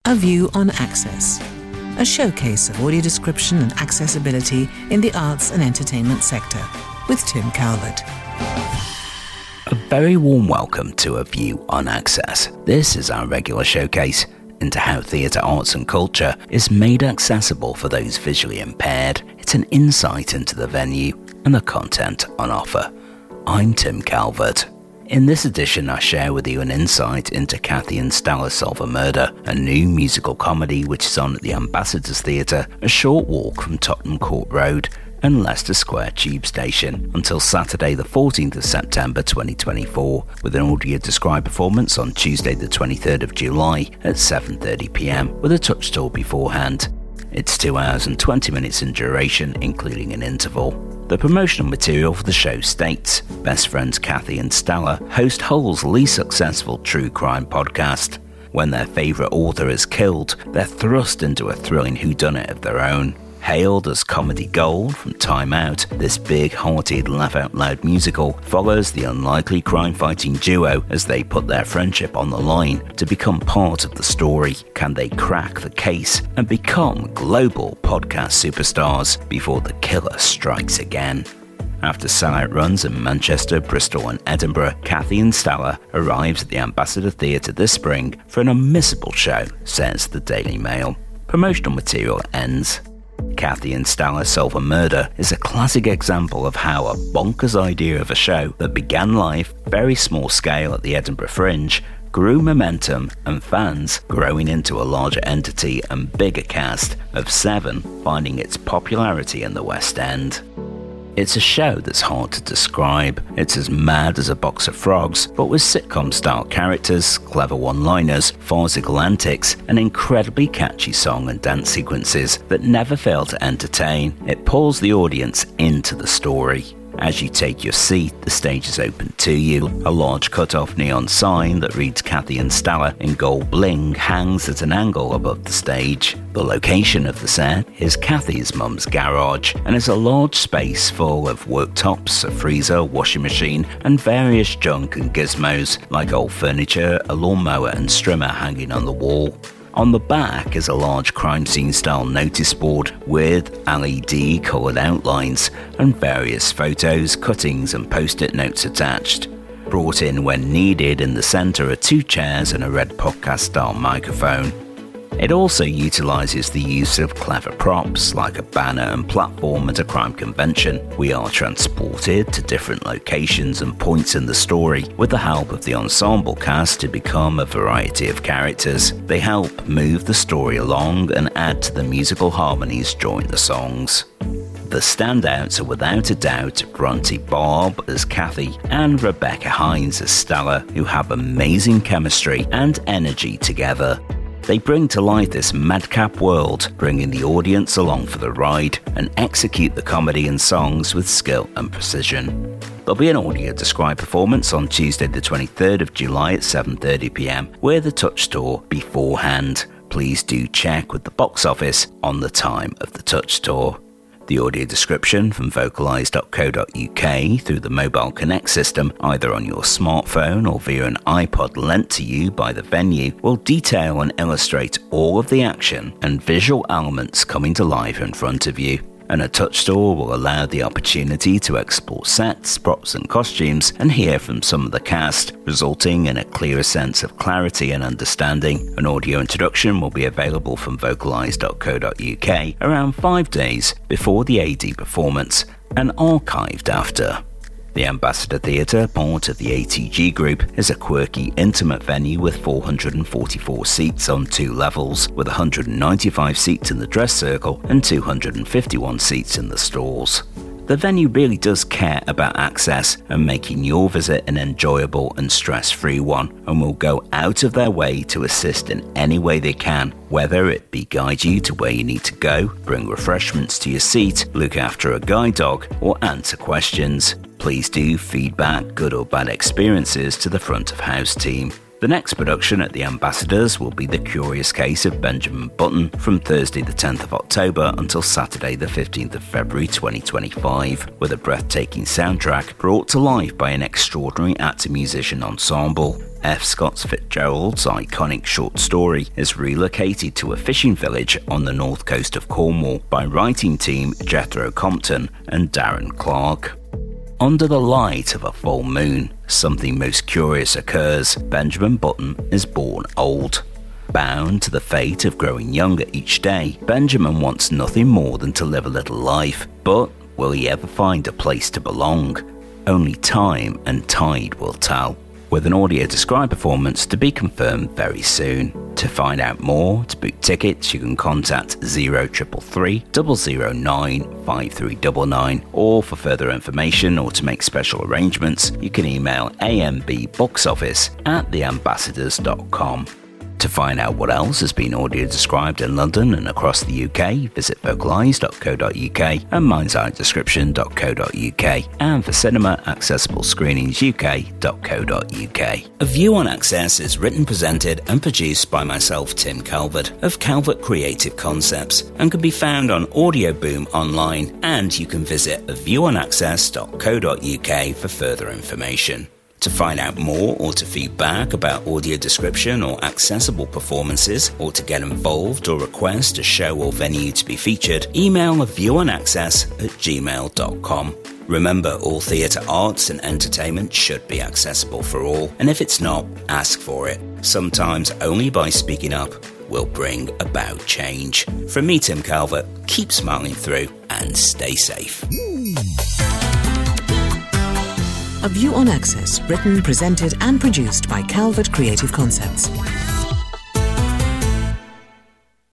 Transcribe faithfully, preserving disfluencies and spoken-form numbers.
A View on Access, a showcase of audio description and accessibility in the arts and entertainment sector, with Tim Calvert. A very warm welcome to A View on Access. This is our regular showcase into how theatre arts and culture is made accessible for those visually impaired. It's an insight into the venue and the content on offer. I'm Tim Calvert. In this edition, I share with you an insight into Cathy and Stella Solve a Murder, a new musical comedy which is on at the Ambassadors Theatre, a short walk from Tottenham Court Road and Leicester Square Tube Station, until Saturday the fourteenth of September twenty twenty-four, with an audio described performance on Tuesday the twenty-third of July at seven thirty p m with a touch tour beforehand. It's two hours and twenty minutes in duration, including an interval. The promotional material for the show states, best friends Cathy and Stella host Hull's least successful true crime podcast. When their favourite author is killed, they're thrust into a thrilling whodunit of their own. Hailed as comedy gold from Time Out, this big-hearted, laugh-out-loud musical follows the unlikely crime-fighting duo as they put their friendship on the line to become part of the story. Can they crack the case and become global podcast superstars before the killer strikes again? After sellout runs in Manchester, Bristol and Edinburgh, Cathy and Stella arrives at the Ambassador Theatre this spring for an unmissable show, says the Daily Mail. Promotional material ends. Cathy and Stella Solve a Murder is a classic example of how a bonkers idea of a show that began life very small scale at the Edinburgh Fringe grew momentum and fans growing into a larger entity and bigger cast of seven finding its popularity in the West End. It's a show that's hard to describe. It's as mad as a box of frogs, but with sitcom-style characters, clever one-liners, farcical antics, and incredibly catchy song and dance sequences that never fail to entertain. It pulls the audience into the story. As you take your seat, the stage is open to you. A large cut-off neon sign that reads Cathy and Stella in gold bling hangs at an angle above the stage. The location of the set is Cathy's mum's garage and is a large space full of worktops, a freezer, washing machine, and various junk and gizmos like old furniture, a lawnmower and strimmer hanging on the wall. On the back is a large crime scene style notice board with L E D coloured outlines and various photos, cuttings and post-it notes attached. Brought in when needed in the centre are two chairs and a red podcast style microphone. It also utilises the use of clever props like a banner and platform at a crime convention. We are transported to different locations and points in the story with the help of the ensemble cast to become a variety of characters. They help move the story along and add to the musical harmonies during the songs. The standouts are without a doubt Bronte Barb as Cathy and Rebecca Hines as Stella, who have amazing chemistry and energy together. They bring to life this madcap world, bringing the audience along for the ride and execute the comedy and songs with skill and precision. There'll be an audio described performance on Tuesday the twenty-third of July at seven thirty p m with a touch tour beforehand. Please do check with the box office on the time of the touch tour. The audio description from vocalise dot co dot u k through the Mobile Connect system, either on your smartphone or via an iPod lent to you by the venue, will detail and illustrate all of the action and visual elements coming to life in front of you. And a touch tour will allow the opportunity to explore sets, props and costumes and hear from some of the cast, resulting in a clearer sense of clarity and understanding. An audio introduction will be available from vocalise dot co dot u k around five days before the A D performance and archived after. The Ambassador Theatre, part of the A T G Group, is a quirky, intimate venue with four hundred forty-four seats on two levels, with one hundred ninety-five seats in the dress circle and two hundred fifty-one seats in the stalls. The venue really does care about access and making your visit an enjoyable and stress-free one, and will go out of their way to assist in any way they can, whether it be guide you to where you need to go, bring refreshments to your seat, look after a guide dog, or answer questions. Please do feedback good or bad experiences to the front of house team. The next production at the Ambassadors will be The Curious Case of Benjamin Button from Thursday the tenth of October until Saturday the fifteenth of February twenty twenty-five, with a breathtaking soundtrack brought to life by an extraordinary actor-musician ensemble. F. Scott Fitzgerald's iconic short story is relocated to a fishing village on the north coast of Cornwall by writing team Jethro Compton and Darren Clarke. Under the light of a full moon, something most curious occurs. Benjamin Button is born old. Bound to the fate of growing younger each day, Benjamin wants nothing more than to live a little life. But will he ever find a place to belong? Only time and tide will tell, with an audio described performance to be confirmed very soon. To find out more, to book tickets, you can contact zero triple three, double zero nine, five three nine nine, or for further information or to make special arrangements, you can email ambboxoffice at the ambassadors dot com. To find out what else has been audio described in London and across the U K, visit vocalise dot co dot uk and mindside description dot co dot uk, and for cinema, accessible screenings u k dot co dot uk. A View on Access is written, presented and produced by myself, Tim Calvert, of Calvert Creative Concepts, and can be found on Audio Boom online, and you can visit a view on access dot co dot uk for further information. To find out more or to feedback about audio description or accessible performances, or to get involved or request a show or venue to be featured, email a view on access at gmail dot com. Remember, all theatre arts and entertainment should be accessible for all, and if it's not, ask for it. Sometimes only by speaking up will bring about change. From me, Tim Calvert, keep smiling through and stay safe. A View on Access, written, presented and produced by Calvert Creative Concepts.